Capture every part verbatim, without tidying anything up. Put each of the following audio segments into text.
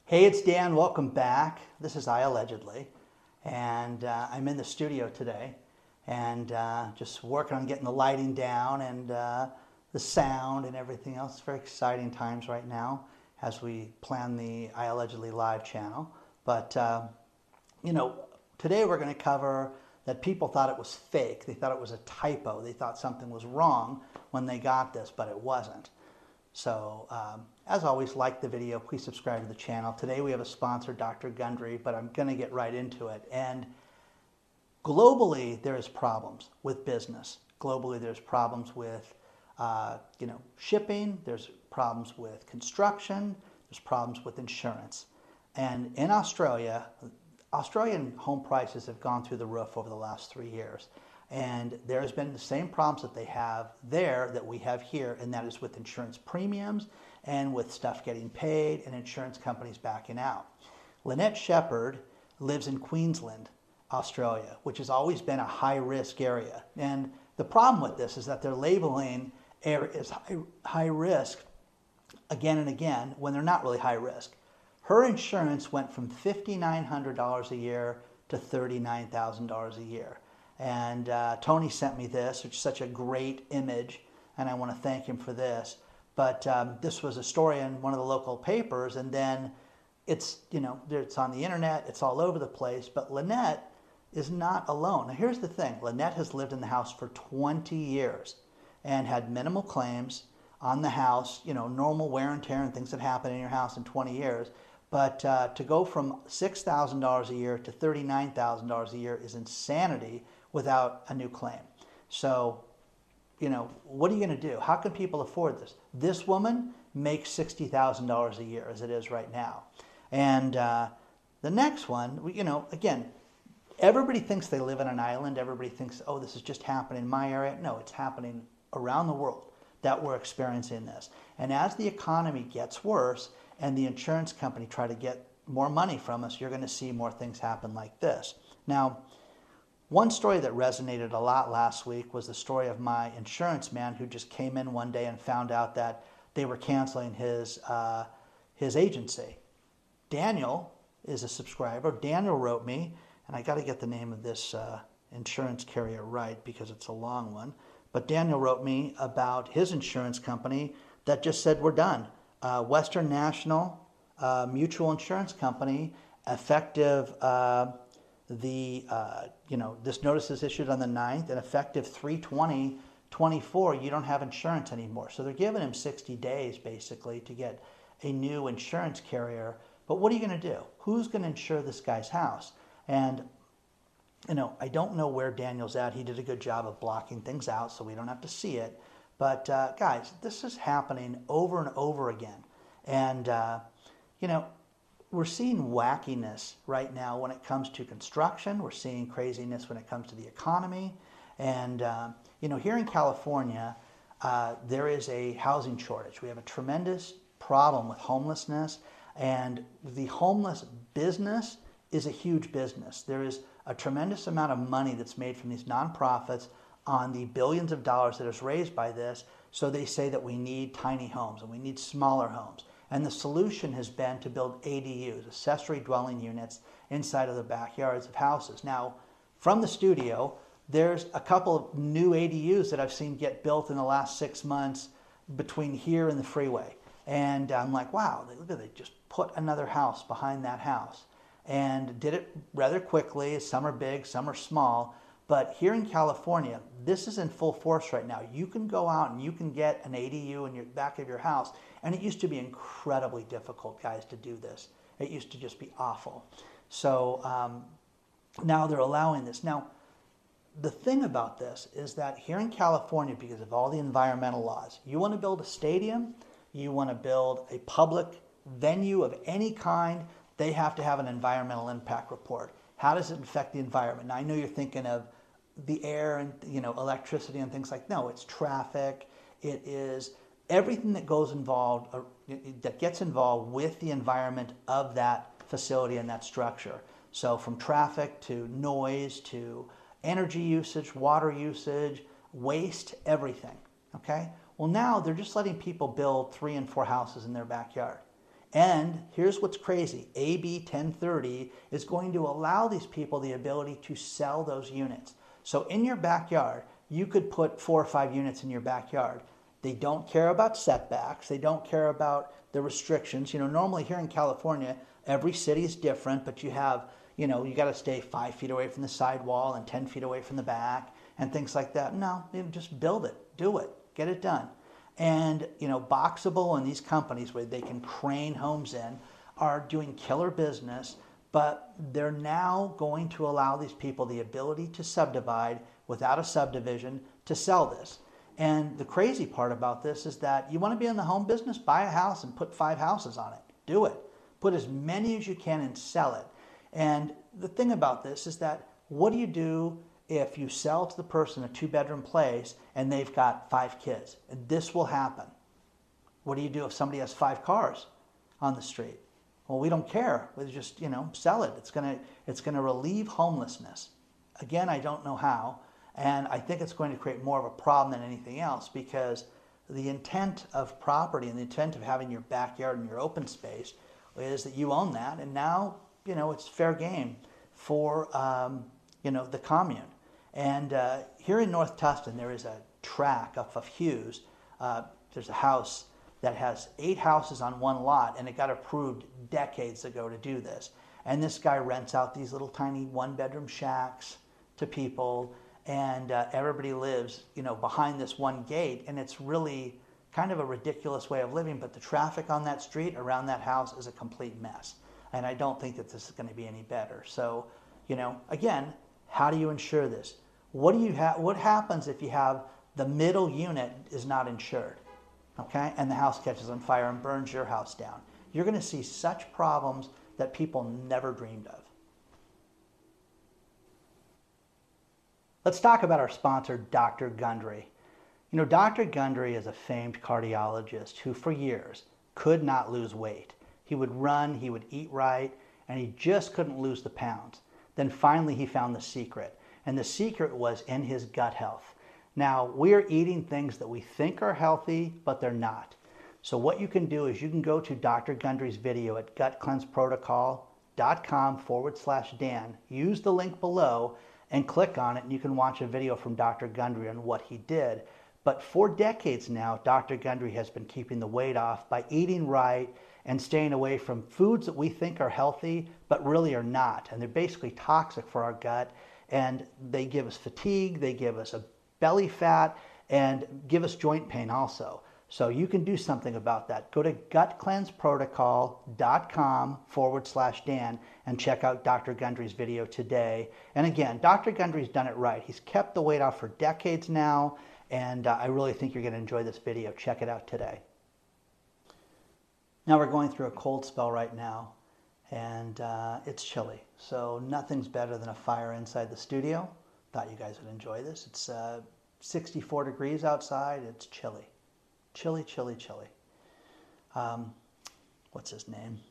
Hey, it's Dan. Welcome back. This is I Allegedly, and uh, I'm in the studio today, and uh, just working on getting the lighting down and uh, the sound and everything else. It's very exciting times right now as we plan the I Allegedly live channel. But uh, you know, today we're going to cover that people thought it was fake. They thought it was a typo. They thought something was wrong when they got this, but it wasn't. So, um, as always, like the video, please subscribe to the channel. Today we have a sponsor, Doctor Gundry, but I'm going to get right into it. And globally, there's problems with business. Globally, there's problems with, uh, you know, shipping. There's problems with construction. There's problems with insurance. And in Australia, Australian home prices have gone through the roof over the last three years. And there's been the same problems that they have there that we have here, and that is with insurance premiums and with stuff getting paid and insurance companies backing out. Lynette Shepherd lives in Queensland, Australia, which has always been a high-risk area. And the problem with this is that they're labeling areas high, high risk again and again when they're not really high risk. Her insurance went from five thousand nine hundred dollars a year to thirty-nine thousand dollars a year. And uh, Tony sent me this, which is such a great image, and I want to thank him for this. But um, this was a story in one of the local papers, and then it's, you know, it's on the internet, it's all over the place. But Lynette is not alone. Now, here's the thing. Lynette has lived in the house for twenty years and had minimal claims on the house, you know, normal wear and tear and things that happen in your house in twenty years. But uh, to go from six thousand dollars a year to thirty-nine thousand dollars a year is insanity without a new claim. So, you know, what are you going to do? How can people afford this? This woman makes sixty thousand dollars a year as it is right now. And uh, the next one, you know, again, everybody thinks they live on an island. Everybody thinks, oh, this is just happening in my area. No, it's happening around the world that we're experiencing this. And as the economy gets worse and the insurance company try to get more money from us, you're going to see more things happen like this. Now, one story that resonated a lot last week was the story of my insurance man who just came in one day and found out that they were canceling his, uh, his agency. Daniel is a subscriber. Daniel wrote me, and I got to get the name of this uh, insurance carrier right because it's a long one. But Daniel wrote me about his insurance company that just said, we're done. Uh, Western National uh, Mutual Insurance Company, effective... Uh, The, uh, you know, this notice is issued on the ninth, and effective three twenty twenty-four, you don't have insurance anymore. So they're giving him sixty days, basically, to get a new insurance carrier. But what are you going to do? Who's going to insure this guy's house? And, you know, I don't know where Daniel's at. He did a good job of blocking things out so we don't have to see it. But, uh, guys, this is happening over and over again. And, uh, you know, we're seeing wackiness right now when it comes to construction. We're seeing craziness when it comes to the economy. And, uh, you know, here in California, uh, there is a housing shortage. We have a tremendous problem with homelessness. And the homeless business is a huge business. There is a tremendous amount of money that's made from these nonprofits on the billions of dollars that is raised by this. So they say that we need tiny homes and we need smaller homes. And the solution has been to build A D Us, accessory dwelling units, inside of the backyards of houses. Now, from the studio, there's a couple of new A D Us that I've seen get built in the last six months between here and the freeway. And I'm like, wow, look at they just put another house behind that house. And did it rather quickly. Some are big, some are small. But here in California, this is in full force right now. You can go out and you can get an A D U in your back of your house. And it used to be incredibly difficult, guys, to do this. It used to just be awful. So um, now they're allowing this. Now, the thing about this is that here in California, because of all the environmental laws, you want to build a stadium, you want to build a public venue of any kind, they have to have an environmental impact report. How does it affect the environment? Now, I know you're thinking of the air and, you know, electricity and things like that. No, it's traffic. It is everything that goes involved, uh, that gets involved with the environment of that facility and that structure. So from traffic to noise to energy usage, water usage, waste, everything. Okay? Well, now they're just letting people build three and four houses in their backyard. And here's what's crazy. A B ten thirty is going to allow these people the ability to sell those units. So in your backyard, you could put four or five units in your backyard. They don't care about setbacks. They don't care about the restrictions. You know, normally here in California, every city is different, but you have, you know, you got to stay five feet away from the sidewall and ten feet away from the back and things like that. No, you know, just build it, do it, get it done. And, you know, Boxable and these companies where they can crane homes in are doing killer business, but they're now going to allow these people the ability to subdivide without a subdivision to sell this. And the crazy part about this is that you want to be in the home business, buy a house and put five houses on it. Do it. Put as many as you can and sell it. And the thing about this is that what do you do if you sell to the person a two-bedroom place and they've got five kids? And this will happen. What do you do if somebody has five cars on the street? Well, we don't care. We just, you know, sell it. It's gonna, it's gonna relieve homelessness. Again, I don't know how, and I think it's going to create more of a problem than anything else, because the intent of property and the intent of having your backyard and your open space is that you own that, and now, you know, it's fair game for, um, you know, the commune. And uh, here in North Tustin, there is a tract of, of Hughes. Uh, there's a house that has eight houses on one lot, and it got approved decades ago to do this. And this guy rents out these little tiny one-bedroom shacks to people, and uh, everybody lives, you know, behind this one gate, and it's really kind of a ridiculous way of living, but the traffic on that street around that house is a complete mess. And I don't think that this is going to be any better. So, you know, again, how do you insure this? What do you ha- what happens if you have the middle unit is not insured, okay, and the house catches on fire and burns your house down? You're going to see such problems that people never dreamed of. Let's talk about our sponsor, Doctor Gundry. You know, Doctor Gundry is a famed cardiologist who for years could not lose weight. He would run, he would eat right, and he just couldn't lose the pounds. Then finally he found the secret, and the secret was in his gut health. Now, we're eating things that we think are healthy, but they're not. So what you can do is you can go to Doctor Gundry's video at gutcleanseprotocol.com forward slash Dan. Use the link below and click on it, and you can watch a video from Doctor Gundry on what he did. But for decades now, Doctor Gundry has been keeping the weight off by eating right and staying away from foods that we think are healthy, but really are not. And they're basically toxic for our gut, and they give us fatigue, they give us a belly fat, and give us joint pain also. So you can do something about that. Go to gutcleanseprotocol.com forward slash Dan and check out Doctor Gundry's video today. And again, Doctor Gundry's done it right. He's kept the weight off for decades now, and uh, I really think you're going to enjoy this video. Check it out today. Now we're going through a cold spell right now, and uh, it's chilly. So nothing's better than a fire inside the studio. Thought you guys would enjoy this. It's uh, sixty-four degrees outside. It's chilly. Chilly, chilly, chilly. Um, what's his name?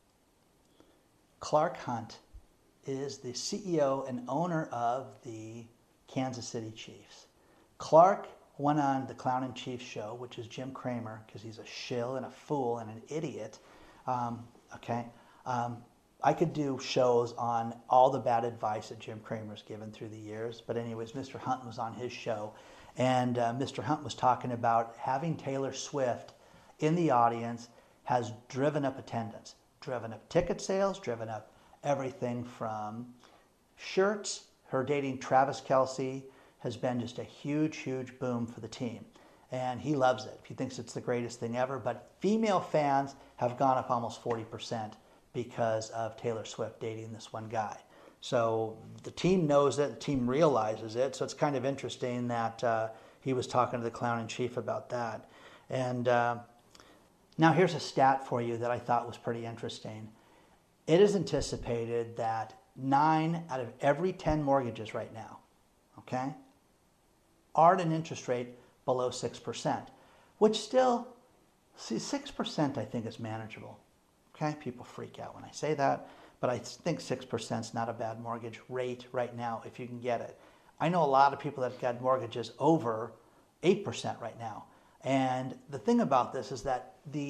Clark Hunt is the C E O and owner of the Kansas City Chiefs. Clark went on the Clown and Chief show, which is Jim Cramer, because he's a shill and a fool and an idiot. Um, okay. Um, I could do shows on all the bad advice that Jim Cramer's given through the years. But anyways, Mister Hunt was on his show. And uh, Mister Hunt was talking about having Taylor Swift in the audience has driven up attendance, driven up ticket sales, driven up everything from shirts. Her dating Travis Kelce has been just a huge, huge boom for the team. And he loves it. He thinks it's the greatest thing ever. But female fans have gone up almost forty percent because of Taylor Swift dating this one guy. So the team knows it, the team realizes it. So it's kind of interesting that uh, he was talking to the Clown in Chief about that. And uh, now here's a stat for you that I thought was pretty interesting. It is anticipated that nine out of every ten mortgages right now, okay, are at an interest rate below six percent, which still, see, six percent I think is manageable. Okay, people freak out when I say that, but I think six percent is not a bad mortgage rate right now if you can get it. I know a lot of people that have got mortgages over eight percent right now. And the thing about this is that the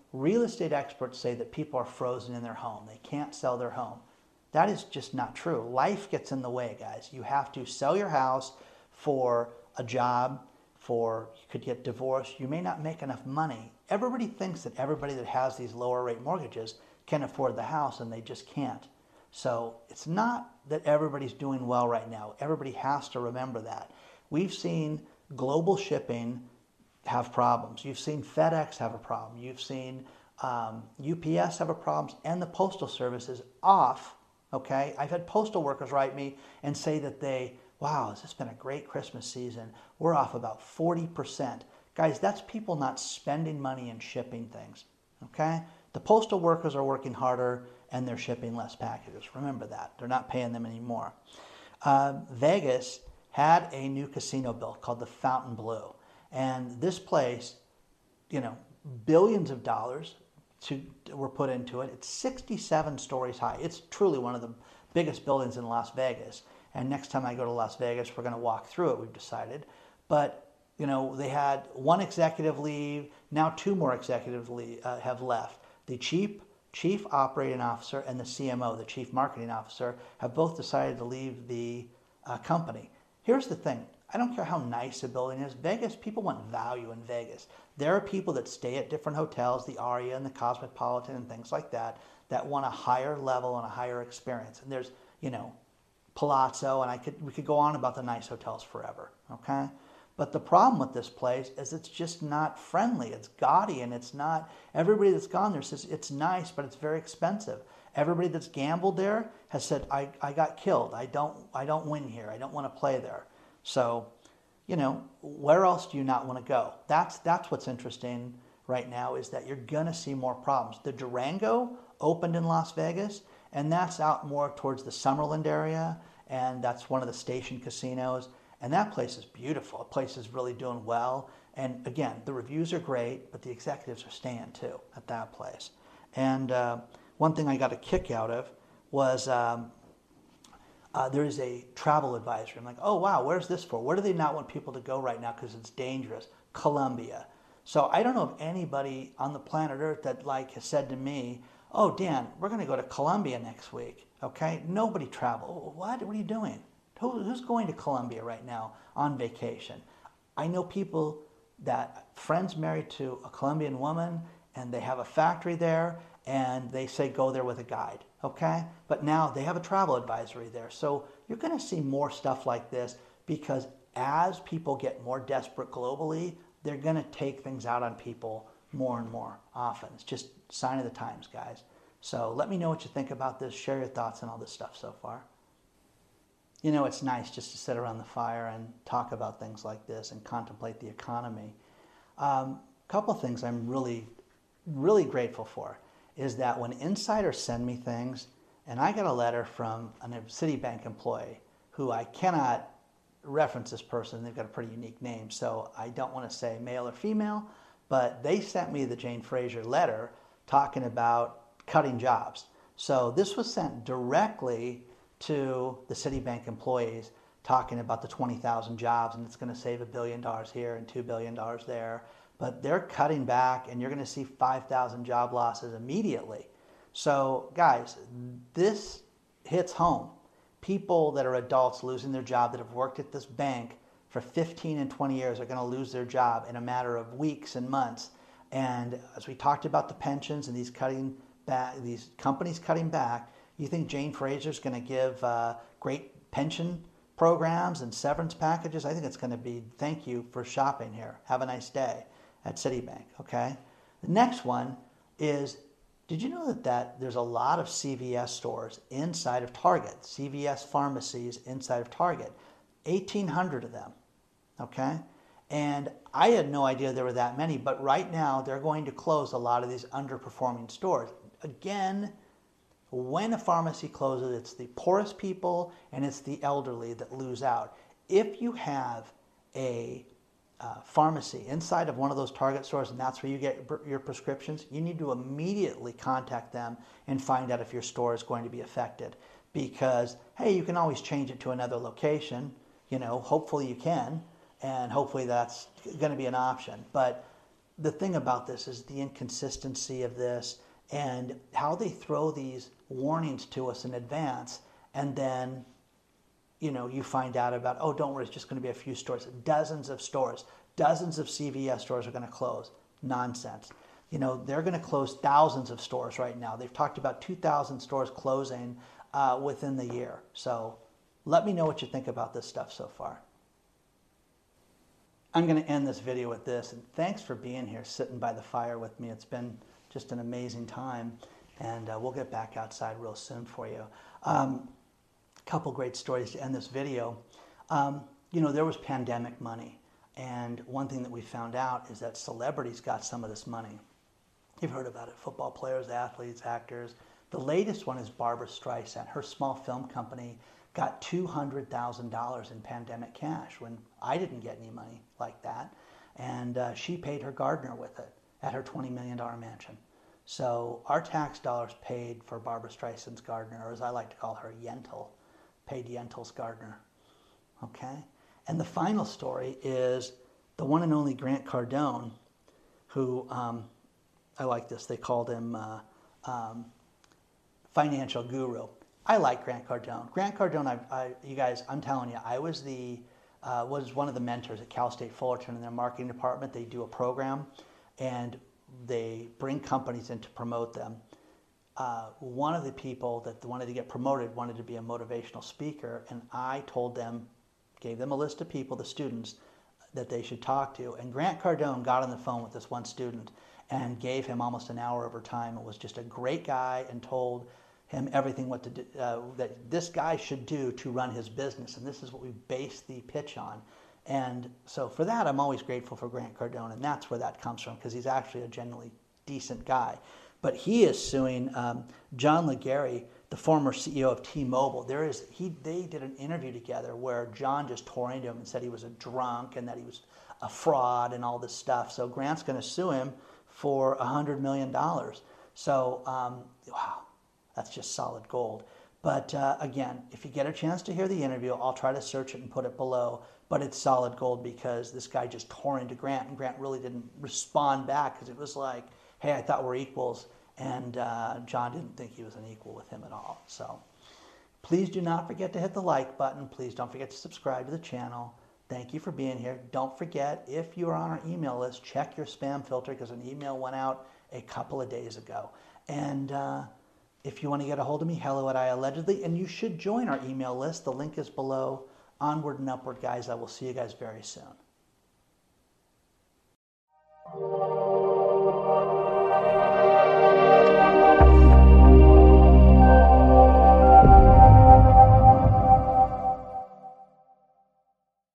real estate experts say that people are frozen in their home. They can't sell their home. That is just not true. Life gets in the way, guys. You have to sell your house for a job, for you could get divorced. You may not make enough money. Everybody thinks that everybody that has these lower rate mortgages can afford the house, and they just can't. So it's not that everybody's doing well right now. Everybody has to remember that. We've seen global shipping have problems. You've seen FedEx have a problem. You've seen um, U P S have a problem, and the Postal Service is off. Okay, I've had postal workers write me and say that they, wow, has this been a great Christmas season? We're off about forty percent. Guys, that's people not spending money and shipping things. Okay, the postal workers are working harder and they're shipping less packages. Remember that. They're not paying them anymore. Uh, Vegas had a new casino built called the Fontainebleau. And this place, you know, billions of dollars to, were put into it. It's sixty-seven stories high. It's truly one of the biggest buildings in Las Vegas. And next time I go to Las Vegas, we're going to walk through it, we've decided. But, you know, they had one executive leave. Now two more executives leave, uh, have left. The chief, chief operating officer and the C M O, the chief marketing officer, have both decided to leave the uh, company. Here's the thing. I don't care how nice a building is. Vegas, people want value in Vegas. There are people that stay at different hotels, the Aria and the Cosmopolitan and things like that, that want a higher level and a higher experience. And there's, you know, Palazzo, and I could we could go on about the nice hotels forever, okay? But the problem with this place is it's just not friendly. It's gaudy, and it's not, everybody that's gone there says it's nice, but it's very expensive. Everybody that's gambled there has said, I, I got killed. I don't, I don't win here. I don't want to play there. So, you know, where else do you not want to go? That's that's what's interesting right now, is that you're going to see more problems. The Durango opened in Las Vegas, and that's out more towards the Summerlin area, and that's one of the station casinos. And that place is beautiful. The place is really doing well. And again, the reviews are great, but the executives are staying too at that place. And uh, one thing I got a kick out of was um, Uh, there is a travel advisory. I'm like, oh, wow, where's this for? Where do they not want people to go right now because it's dangerous? Colombia. So I don't know of anybody on the planet Earth that like has said to me, oh, Dan, we're going to go to Colombia next week. Okay? Nobody travel. What? What are you doing? Who, who's going to Colombia right now on vacation? I know people that, friends married to a Colombian woman, and they have a factory there, and they say go there with a guide, okay? But now they have a travel advisory there. So you're going to see more stuff like this, because as people get more desperate globally, they're going to take things out on people more and more often. It's just a sign of the times, guys. So let me know what you think about this. Share your thoughts on all this stuff so far. You know, it's nice just to sit around the fire and talk about things like this and contemplate the economy. A um, couple of things I'm really, really grateful for is that when insiders send me things, and I got a letter from a Citibank employee who I cannot reference this person, they've got a pretty unique name, so I don't want to say male or female, but they sent me the Jane Fraser letter talking about cutting jobs. So this was sent directly to the Citibank employees, talking about the twenty thousand jobs, and it's going to save a billion dollars here and two billion dollars there. But they're cutting back, and you're going to see five thousand job losses immediately. So guys, this hits home. People that are adults losing their job that have worked at this bank for fifteen and twenty years are going to lose their job in a matter of weeks and months. And as we talked about the pensions and these cutting back, these companies cutting back, you think Jane Fraser's going to give uh, great pension programs and severance packages? I think it's going to be, thank you for shopping here. Have a nice day at Citibank, okay? The next one is, did you know that, that there's a lot of C V S stores inside of Target, C V S pharmacies inside of Target, eighteen hundred of them, okay? And I had no idea there were that many, but right now they're going to close a lot of these underperforming stores. Again, when a pharmacy closes, it's the poorest people and it's the elderly that lose out. If you have a uh, pharmacy inside of one of those Target stores and that's where you get your prescriptions, you need to immediately contact them and find out if your store is going to be affected. Because, hey, you can always change it to another location. You know, hopefully you can, and hopefully that's going to be an option. But the thing about this is the inconsistency of this and how they throw these warnings to us in advance, and then, you know, you find out about, oh, don't worry, it's just going to be a few stores. Dozens of stores, dozens of C V S stores are going to close. Nonsense. You know, they're going to close thousands of stores right now. They've talked about two thousand stores closing uh, within the year. So let me know what you think about this stuff so far. I'm going to end this video with this, and thanks for being here, sitting by the fire with me. It's been just an amazing time, and uh, we'll get back outside real soon for you. Um, a couple great stories to end this video. Um, you know, there was pandemic money, and one thing that we found out is that celebrities got some of this money. You've heard about it, football players, athletes, actors. The latest one is Barbra Streisand. Her small film company got two hundred thousand dollars in pandemic cash when I didn't get any money like that. And uh, she paid her gardener with it at her twenty million dollars mansion. So our tax dollars paid for Barbra Streisand's gardener, or as I like to call her, Yentl, paid Yentl's gardener. Okay? And the final story is the one and only Grant Cardone, who, um, I like this, they called him uh, um, financial guru. I like Grant Cardone. Grant Cardone, I, I, you guys, I'm telling you, I was the uh, was one of the mentors at Cal State Fullerton in their marketing department. They do a program, and they bring companies in to promote them. Uh, one of the people that wanted to get promoted wanted to be a motivational speaker, and I told them, gave them a list of people, the students, that they should talk to. And Grant Cardone got on the phone with this one student and gave him almost an hour of her time. It was just a great guy, and told him everything what to do, uh, that this guy should do to run his business, and this is what we base the pitch on. And so for that, I'm always grateful for Grant Cardone, and that's where that comes from, because he's actually a genuinely decent guy. But he is suing um, John Legere, the former C E O of T-Mobile. There is he they did an interview together where John just tore into him and said he was a drunk and that he was a fraud and all this stuff. So Grant's going to sue him for one hundred million dollars. So um, wow. That's just solid gold. But uh, again, if you get a chance to hear the interview, I'll try to search it and put it below. But it's solid gold because this guy just tore into Grant, and Grant really didn't respond back, because it was like, hey, I thought we're equals. And uh, John didn't think he was an equal with him at all. So please do not forget to hit the like button. Please don't forget to subscribe to the channel. Thank you for being here. Don't forget, if you are on our email list, check your spam filter, because an email went out a couple of days ago. And uh, if you want to get a hold of me, hello at iAllegedly, and you should join our email list. The link is below. Onward and upward, guys. I will see you guys very soon.